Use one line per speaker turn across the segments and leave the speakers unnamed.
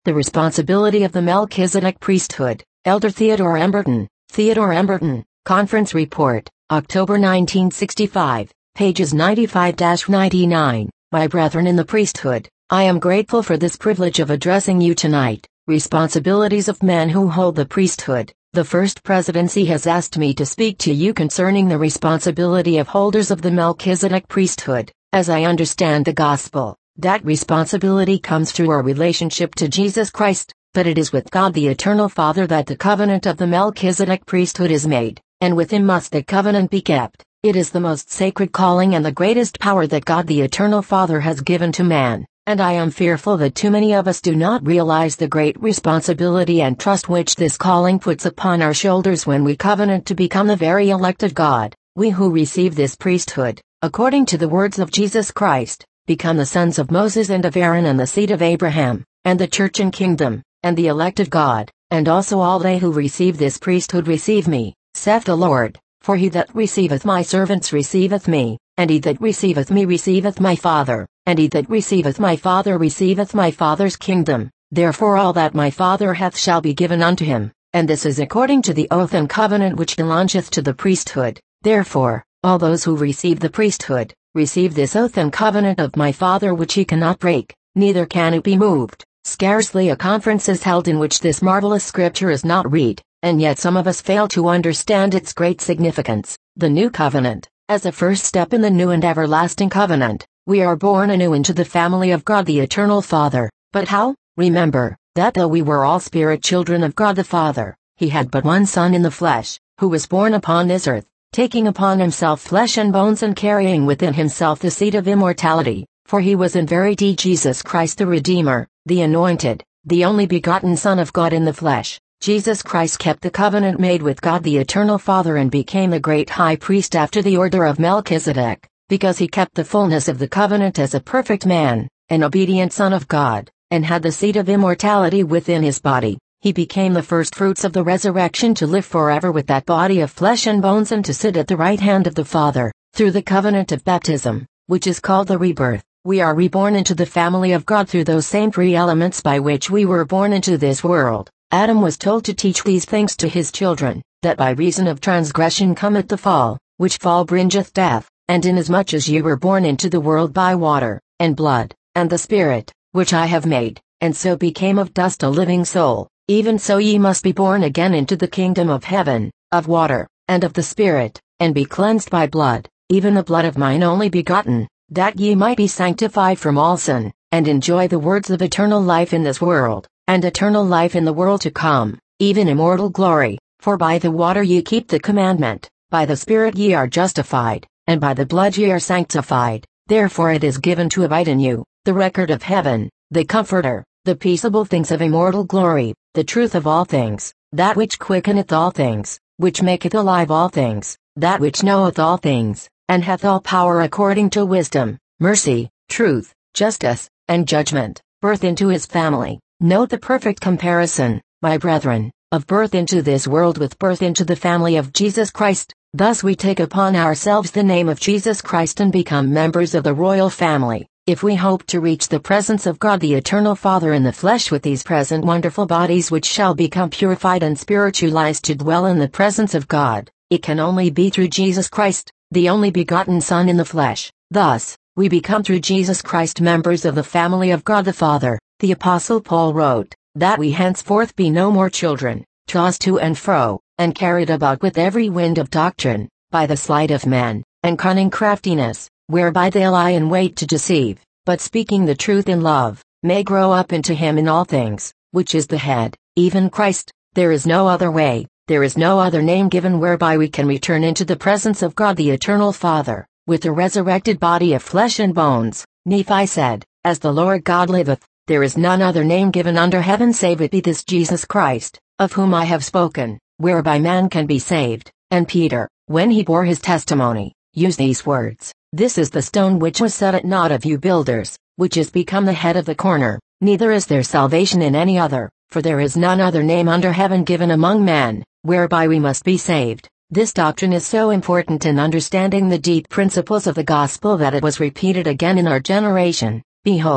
The responsibility of the Melchizedek priesthood. Elder Theodore Emberton. Theodore Emberton, Conference Report, October 1965, pages 95-99. My brethren in the priesthood, I am grateful for this privilege of addressing you tonight. Responsibilities of men who hold the priesthood. The First Presidency has asked me to speak to you concerning the responsibility of holders of the Melchizedek priesthood. As I understand the gospel, that responsibility comes through our relationship to Jesus Christ, but it is with God the Eternal Father that the covenant of the Melchizedek priesthood is made, and with him must the covenant be kept. It is the most sacred calling and the greatest power that God the Eternal Father has given to man, and I am fearful that too many of us do not realize the great responsibility and trust which this calling puts upon our shoulders when we covenant to become the very elect of God. We who receive this priesthood, according to the words of Jesus Christ, become the sons of Moses and of Aaron and the seed of Abraham, and the church and kingdom, and the elect of God, and also all they who receive this priesthood receive me, saith the Lord. For he that receiveth my servants receiveth me, and he that receiveth me receiveth my Father, and he that receiveth my Father receiveth my Father's kingdom. Therefore all that my Father hath shall be given unto him, and this is according to the oath and covenant which belongeth to the priesthood. Therefore, all those who receive the priesthood, receive this oath and covenant of my Father which he cannot break, neither can it be moved. Scarcely a conference is held in which this marvelous scripture is not read, and yet some of us fail to understand its great significance. The new covenant, as a first step in the new and everlasting covenant, we are born anew into the family of God the Eternal Father. But how? Remember, that though we were all spirit children of God the Father, he had but one Son in the flesh, who was born upon this earth, taking upon himself flesh and bones and carrying within himself the seed of immortality, for he was in verity Jesus Christ the Redeemer, the Anointed, the only begotten Son of God in the flesh. Jesus Christ kept the covenant made with God the Eternal Father and became the great high priest after the order of Melchizedek, because he kept the fullness of the covenant as a perfect man, an obedient Son of God, and had the seed of immortality within his body. He became the first fruits of the resurrection to live forever with that body of flesh and bones and to sit at the right hand of the Father, through the covenant of baptism, which is called the rebirth. We are reborn into the family of God through those same three elements by which we were born into this world. Adam was told to teach these things to his children, that by reason of transgression cometh the fall, which fall bringeth death, and inasmuch as ye were born into the world by water, and blood, and the Spirit, which I have made, and so became of dust a living soul, even so ye must be born again into the kingdom of heaven, of water, and of the Spirit, and be cleansed by blood, even the blood of mine only begotten, that ye might be sanctified from all sin, and enjoy the words of eternal life in this world, and eternal life in the world to come, even immortal glory. For by the water ye keep the commandment, by the Spirit ye are justified, and by the blood ye are sanctified. Therefore it is given to abide in you, the record of heaven, the Comforter, the peaceable things of immortal glory, the truth of all things, that which quickeneth all things, which maketh alive all things, that which knoweth all things, and hath all power according to wisdom, mercy, truth, justice, and judgment, birth into his family. Note the perfect comparison, my brethren, of birth into this world with birth into the family of Jesus Christ. Thus we take upon ourselves the name of Jesus Christ and become members of the royal family. If we hope to reach the presence of God the Eternal Father in the flesh with these present wonderful bodies which shall become purified and spiritualized to dwell in the presence of God, it can only be through Jesus Christ, the only begotten Son in the flesh. Thus, we become through Jesus Christ members of the family of God the Father. The Apostle Paul wrote, that we henceforth be no more children, tossed to and fro, and carried about with every wind of doctrine, by the sleight of men, and cunning craftiness, whereby they lie in wait to deceive, but speaking the truth in love, may grow up into him in all things, which is the head, even Christ. There is no other way, there is no other name given whereby we can return into the presence of God the Eternal Father, with a resurrected body of flesh and bones. Nephi said, as the Lord God liveth, there is none other name given under heaven save it be this Jesus Christ, of whom I have spoken, whereby man can be saved. And Peter, when he bore his testimony, used these words, this is the stone which was set at naught of you builders, which is become the head of the corner. Neither is there salvation in any other, for there is none other name under heaven given among men, whereby we must be saved. This doctrine is so important in understanding the deep principles of the gospel that it was repeated again in our generation. Behold,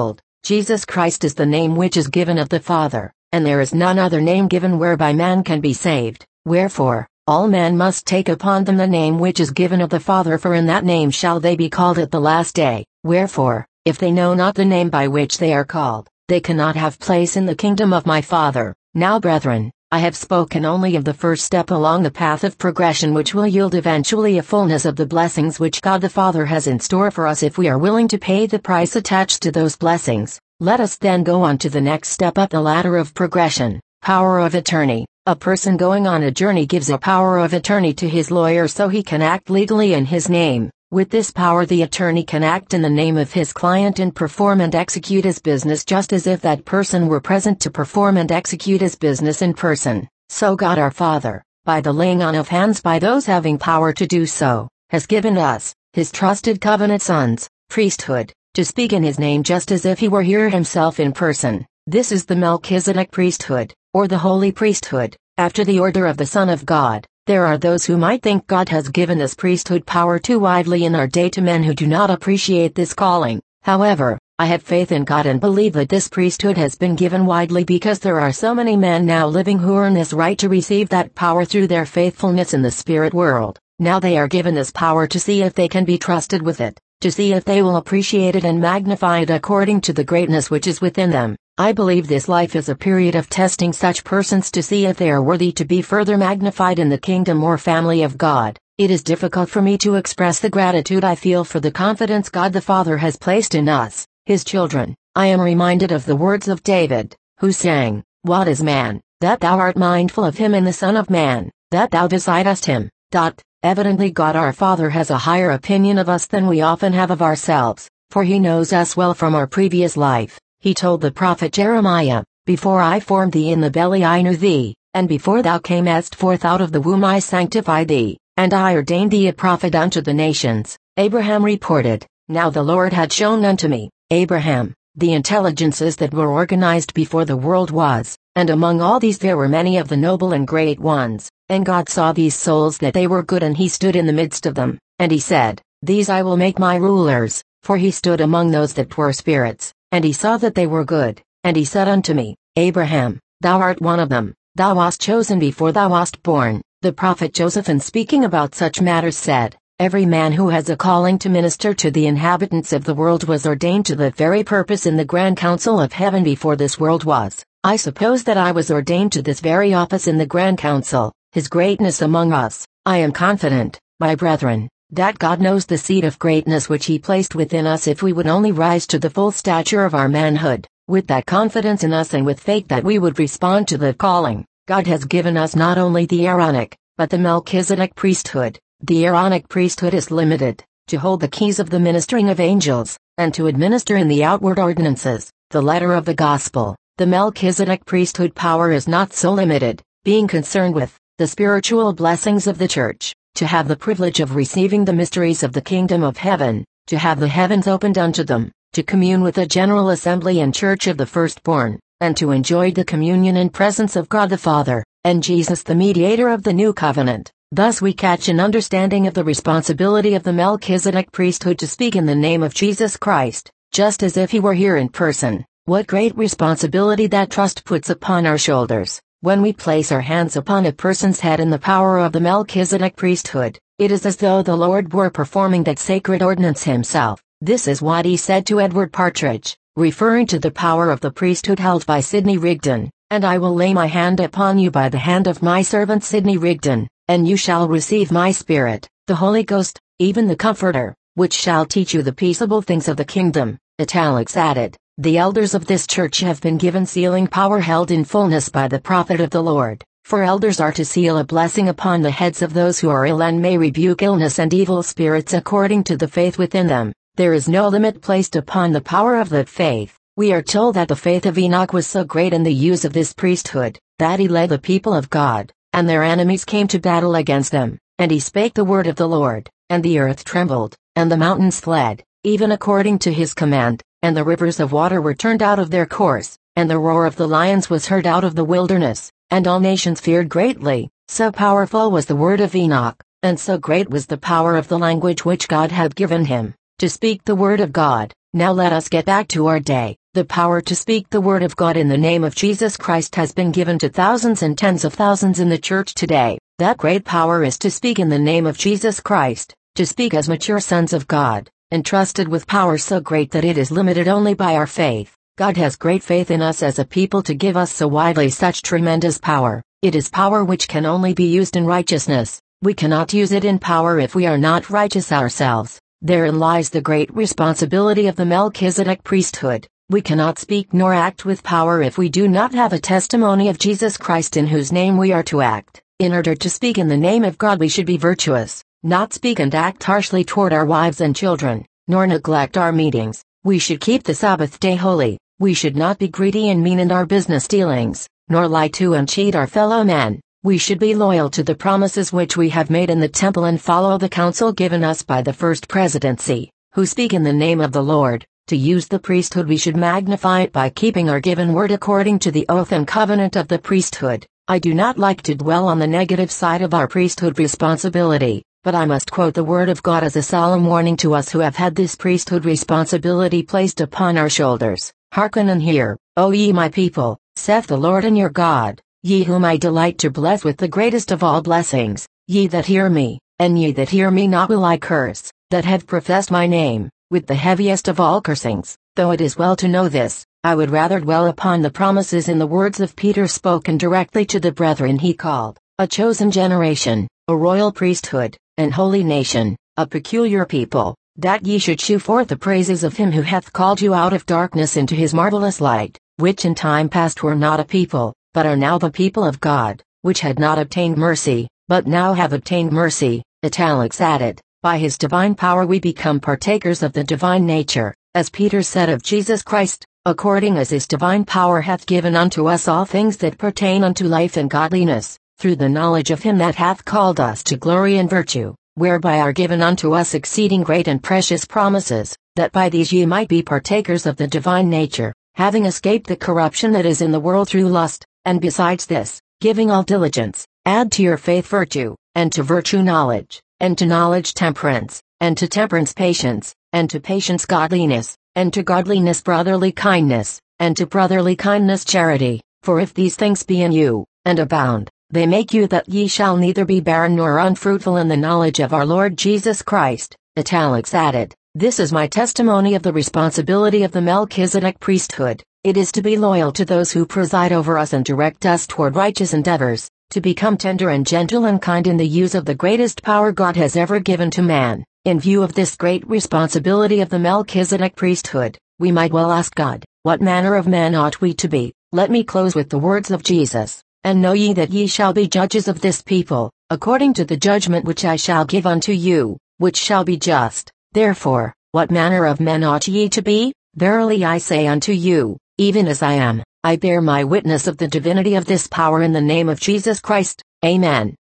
Jesus Christ is the name which is given of the Father, and there is none other name given whereby man can be saved. Wherefore, all men must take upon them the name which is given of the Father, for in that name shall they be called at the last day. Wherefore, if they know not the name by which they are called, they cannot have place in the kingdom of my Father. Now brethren, I have spoken only of the first step along the path of progression which will yield eventually a fullness of the blessings which God the Father has in store for us if we are willing to pay the price attached to those blessings. Let us then go on to the next step up the ladder of progression, power of attorney. A person going on a journey gives a power of attorney to his lawyer so he can act legally in his name. With this power the attorney can act in the name of his client and perform and execute his business just as if that person were present to perform and execute his business in person. So God our Father, by the laying on of hands by those having power to do so, has given us, his trusted covenant sons, priesthood, to speak in his name just as if he were here himself in person. This is the Melchizedek priesthood, or the holy priesthood, after the order of the Son of God. There are those who might think God has given this priesthood power too widely in our day to men who do not appreciate this calling. However, I have faith in God and believe that this priesthood has been given widely because there are so many men now living who earn this right to receive that power through their faithfulness in the spirit world. Now they are given this power to see if they can be trusted with it, to see if they will appreciate it and magnify it according to the greatness which is within them. I believe this life is a period of testing such persons to see if they are worthy to be further magnified in the kingdom or family of God. It is difficult for me to express the gratitude I feel for the confidence God the Father has placed in us, his children. I am reminded of the words of David, who sang, "What is man, that thou art mindful of him, and the Son of Man, that thou decidest him?" Evidently God our Father has a higher opinion of us than we often have of ourselves, for he knows us well from our previous life. He told the prophet Jeremiah, "Before I formed thee in the belly I knew thee, and before thou camest forth out of the womb I sanctified thee, and I ordained thee a prophet unto the nations." Abraham reported, "Now the Lord had shown unto me, Abraham, the intelligences that were organized before the world was, and among all these there were many of the noble and great ones, and God saw these souls that they were good, and he stood in the midst of them, and he said, These I will make my rulers, for he stood among those that were spirits. And he saw that they were good, and he said unto me, Abraham, thou art one of them, thou wast chosen before thou wast born." The prophet Joseph, in speaking about such matters, said, "Every man who has a calling to minister to the inhabitants of the world was ordained to that very purpose in the grand council of heaven before this world was. I suppose that I was ordained to this very office in the grand council, his greatness among us. I am confident, my brethren, that God knows the seed of greatness which he placed within us if we would only rise to the full stature of our manhood. With that confidence in us and with faith that we would respond to that calling, God has given us not only the Aaronic, but the Melchizedek priesthood. The Aaronic priesthood is limited, to hold the keys of the ministering of angels, and to administer in the outward ordinances, the letter of the gospel. The Melchizedek priesthood power is not so limited, being concerned with the spiritual blessings of the church, to have the privilege of receiving the mysteries of the kingdom of heaven, to have the heavens opened unto them, to commune with the general assembly and church of the firstborn, and to enjoy the communion and presence of God the Father, and Jesus the mediator of the new covenant. Thus we catch an understanding of the responsibility of the Melchizedek priesthood to speak in the name of Jesus Christ, just as if he were here in person. What great responsibility that trust puts upon our shoulders. When we place our hands upon a person's head in the power of the Melchizedek priesthood, it is as though the Lord were performing that sacred ordinance himself. This is what he said to Edward Partridge, referring to the power of the priesthood held by Sidney Rigdon, "And I will lay my hand upon you by the hand of my servant Sidney Rigdon, and you shall receive my Spirit, the Holy Ghost, even the Comforter, which shall teach you the peaceable things of the kingdom." Italics added, "The elders of this church have been given sealing power held in fullness by the prophet of the Lord, for elders are to seal a blessing upon the heads of those who are ill and may rebuke illness and evil spirits according to the faith within them." There is no limit placed upon the power of that faith. We are told that the faith of Enoch was so great in the use of this priesthood, that he led the people of God, and their enemies came to battle against them, and he spake the word of the Lord, and the earth trembled, and the mountains fled, even according to his command, and the rivers of water were turned out of their course, and the roar of the lions was heard out of the wilderness, and all nations feared greatly. So powerful was the word of Enoch, and so great was the power of the language which God had given him, to speak the word of God. Now let us get back to our day. The power to speak the word of God in the name of Jesus Christ has been given to thousands and tens of thousands in the church today. That great power is to speak in the name of Jesus Christ, to speak as mature sons of God, entrusted with power so great that it is limited only by our faith. God has great faith in us as a people to give us so widely such tremendous power. It is power which can only be used in righteousness. We cannot use it in power if we are not righteous ourselves. Therein lies the great responsibility of the Melchizedek priesthood. We cannot speak nor act with power if we do not have a testimony of Jesus Christ in whose name we are to act. In order to speak in the name of God we should be virtuous, not speak and act harshly toward our wives and children, nor neglect our meetings. We should keep the Sabbath day holy. We should not be greedy and mean in our business dealings, nor lie to and cheat our fellow men. We should be loyal to the promises which we have made in the temple and follow the counsel given us by the first presidency, who speak in the name of the Lord. To use the priesthood we should magnify it by keeping our given word according to the oath and covenant of the priesthood. I do not like to dwell on the negative side of our priesthood responsibility, but I must quote the word of God as a solemn warning to us who have had this priesthood responsibility placed upon our shoulders. Hearken and hear, O ye my people, saith the Lord and your God, ye whom I delight to bless with the greatest of all blessings, ye that hear me, and ye that hear me not will I curse, that have professed my name, with the heaviest of all cursings. Though it is well to know this, I would rather dwell upon the promises in the words of Peter spoken directly to the brethren he called, a chosen generation, a royal priesthood, an holy nation, a peculiar people, that ye should shew forth the praises of him who hath called you out of darkness into his marvelous light, which in time past were not a people, but are now the people of God, which had not obtained mercy, but now have obtained mercy. Italics added. By his divine power we become partakers of the divine nature, as Peter said of Jesus Christ, according as his divine power hath given unto us all things that pertain unto life and godliness, through the knowledge of him that hath called us to glory and virtue, whereby are given unto us exceeding great and precious promises, that by these ye might be partakers of the divine nature, having escaped the corruption that is in the world through lust, and besides this, giving all diligence, add to your faith virtue, and to virtue knowledge, and to knowledge temperance, and to temperance patience, and to patience godliness, and to godliness brotherly kindness, and to brotherly kindness charity. For if these things be in you, and abound, they make you that ye shall neither be barren nor unfruitful in the knowledge of our Lord Jesus Christ. Italics added. This is my testimony of the responsibility of the Melchizedek priesthood. It is to be loyal to those who preside over us and direct us toward righteous endeavors, to become tender and gentle and kind in the use of the greatest power God has ever given to man. In view of this great responsibility of the Melchizedek priesthood, we might well ask God, what manner of men ought we to be? Let me close with the words of Jesus, and know ye that ye shall be judges of this people, according to the judgment which I shall give unto you, which shall be just. Therefore, what manner of men ought ye to be? Verily I say unto you, even as I am, I bear my witness of the divinity of this power in the name of Jesus Christ. Amen.